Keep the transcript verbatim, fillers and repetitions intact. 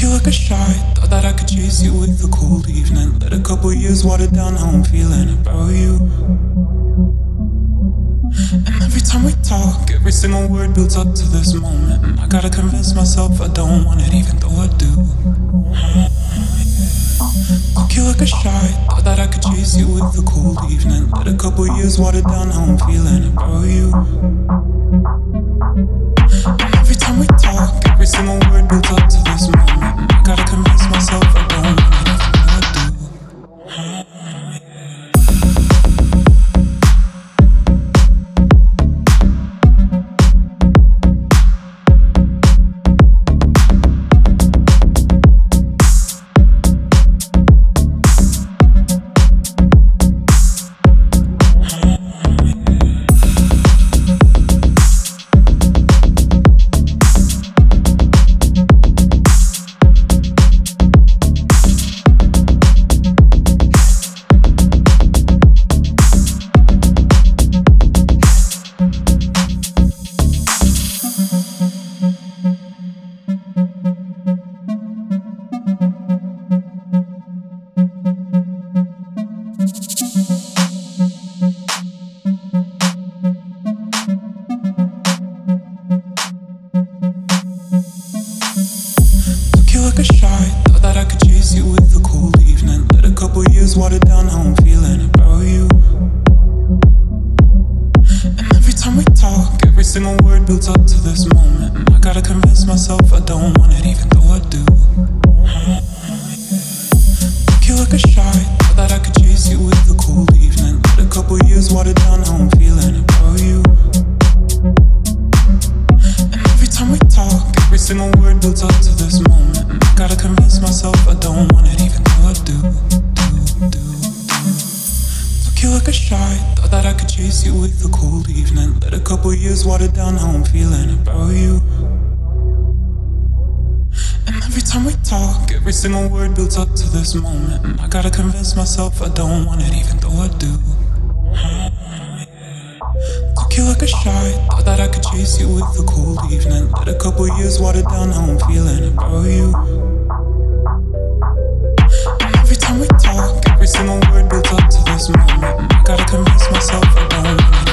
you like a shot. Thought that I could chase you with a cold evening. Let a couple years water down how I'm feeling about you. And every time we talk, every single word builds up to this moment. And I gotta convince myself I don't want it, even though I do. Took you like a shot. Thought that I could chase you with a cold evening. Let a couple years water down how I'm feeling about you. And every time we talk, every single word builds up to this moment. And I gotta convince myself I don't want it, even though I do. Like a shot, thought that I could chase you with a cold evening. Let a couple years water down how I'm feeling about you. And every time we talk, every single word builds up to this moment. And I gotta convince myself I don't want it, even though I do. Took you like a shot, thought that I could chase you with a cold evening. Let a couple years water down how I'm feeling about you. And every time we talk, every single word builds up to this moment. And I gotta convince myself I don't want it, even though I do, do, do, do. Took you like a shot, thought that I could chase you with a cold evening. Let a couple years water down how I'm feeling about you. And every time we talk, every single word builds up to this moment. And I gotta convince myself I don't want it, even though I do. Took you like a shot, thought that I could chase you with a cold evening. Let a couple years water down how I'm feeling about you. And every time we talk, every single word builds up to this moment. And I gotta convince myself I don't want it.